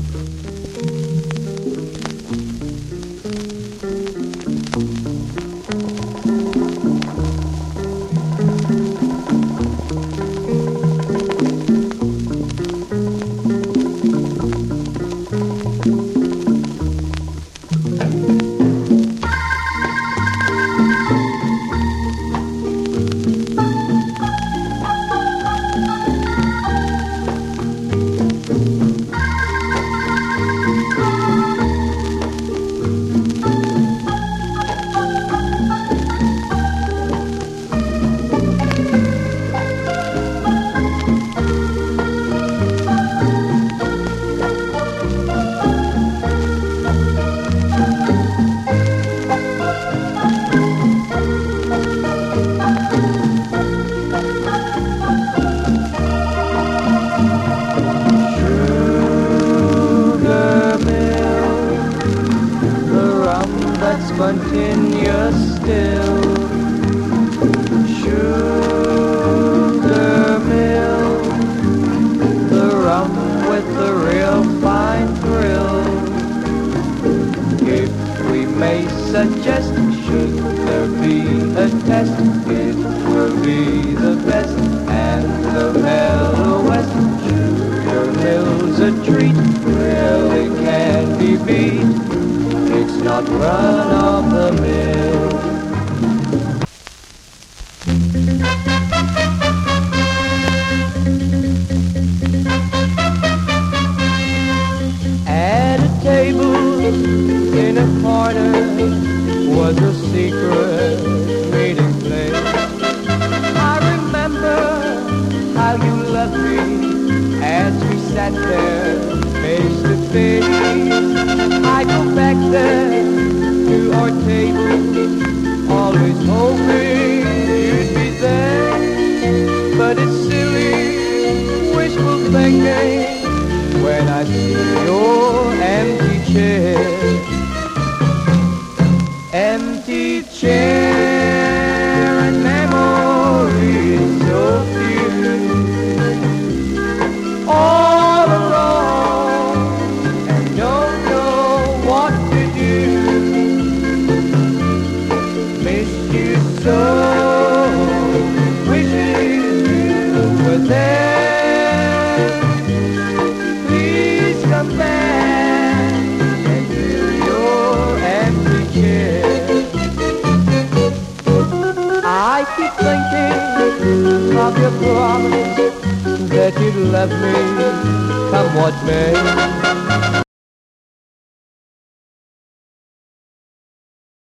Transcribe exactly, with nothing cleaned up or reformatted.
Continuous still, sugar mill, the rum with the real fine thrill. If we may suggest, should there be a test, it will be the best and the mellowest. Sugar mill's a treat, really can't be beat. It's not run of the mill. At a table in a corner was a secret meeting place. I remember how you loved me as we sat there face to face. I go back there to our table, always hoping you'd be there. But it's silly, wishful thinking when I see your empty chair. Empty chair and memories so few. All alone and don't know what to do. Miss you so, wishing you were there. Please come back and fill your empty chair. I keep thinking of your promise that you'd love me come what may.